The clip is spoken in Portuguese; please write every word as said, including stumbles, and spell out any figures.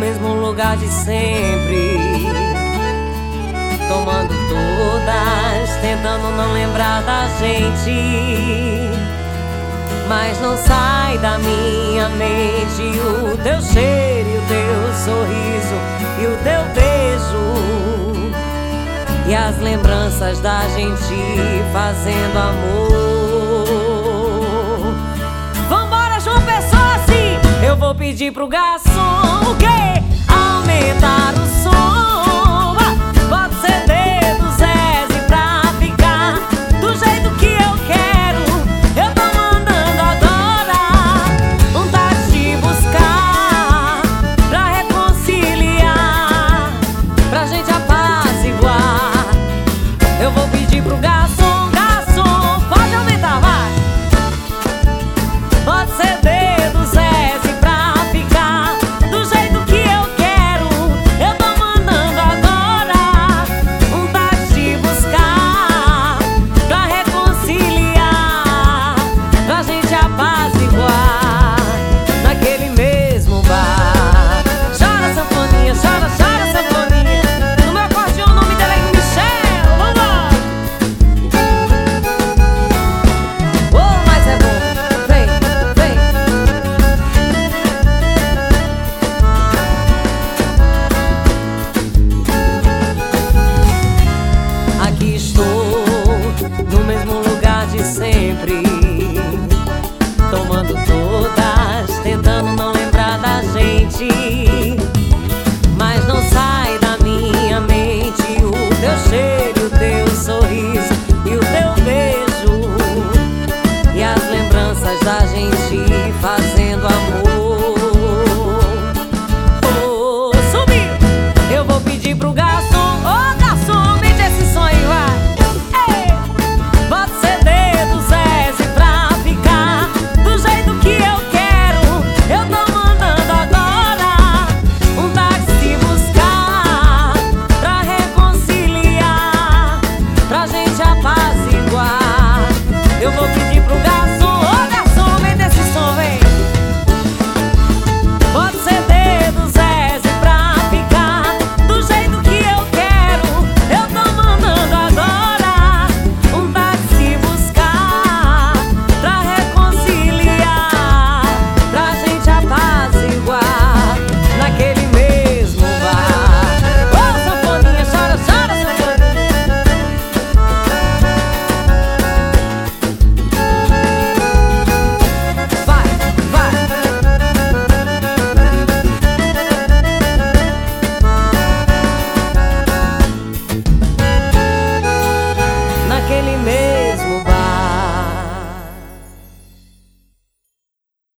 mesmo lugar de sempre, tomando todas, tentando não lembrar da gente. Mas não sai da minha mente o teu cheiro, e o teu sorriso e o teu beijo, e as lembranças da gente fazendo amor. Vambora, João Pessoa, sim! Eu vou pedir pro garçom